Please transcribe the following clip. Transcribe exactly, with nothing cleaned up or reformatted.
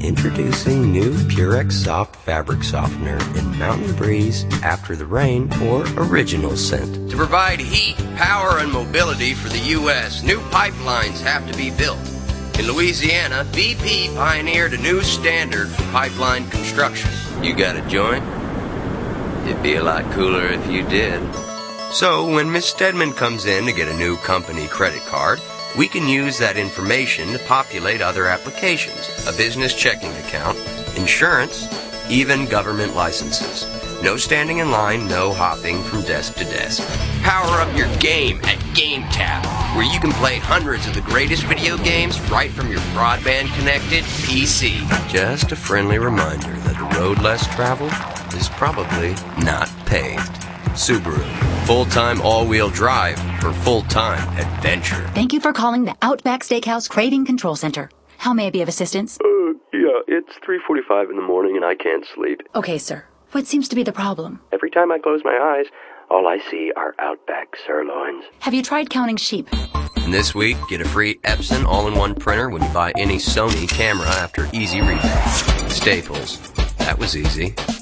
Introducing new Purex Soft Fabric Softener in Mountain Breeze, After the Rain, or Original Scent. To provide heat, power, and mobility for the U S, new pipelines have to be built. In Louisiana, B P pioneered a new standard for pipeline construction. You got a joint? It'd be a lot cooler if you did. So when Miss Stedman comes in to get a new company credit card, we can use that information to populate other applications, a business checking account, insurance, even government licenses. No standing in line, no hopping from desk to desk. Power up your game at GameTap, where you can play hundreds of the greatest video games right from your broadband-connected P C. Just a friendly reminder that the road less traveled is probably not paved. Subaru. Full-time all-wheel drive for full-time adventure. Thank you for calling the Outback Steakhouse Craving Control Center. How may I be of assistance? Uh, yeah, it's three forty-five in the morning and I can't sleep. Okay, sir. What seems to be the problem? Every time I close my eyes, all I see are Outback sirloins. Have you tried counting sheep? And this week, get a free Epson all-in-one printer when you buy any Sony camera after Easy Rebate. Staples. That was easy.